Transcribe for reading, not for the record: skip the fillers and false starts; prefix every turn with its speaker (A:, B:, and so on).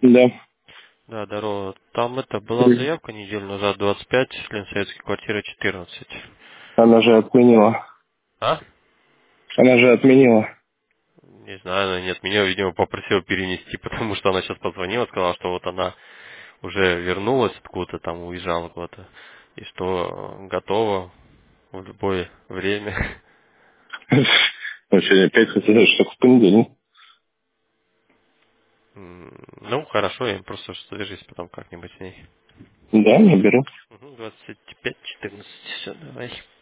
A: Да.
B: Да, здорово. Там это была заявка неделю назад, 25, Ленсоветская квартира 14.
A: Она же отменила.
B: А?
A: Она же отменила.
B: Не знаю, она не отменила, видимо, попросила перенести, потому что она сейчас позвонила, сказала, что вот она уже вернулась откуда-то там, уезжала куда-то, и что готова в любое время.
A: Ну, сегодня пятница, что в понедельник.
B: Ну, хорошо, я просто свяжусь потом как-нибудь с ней.
A: Да, наберу.
B: 25-14, все, давай.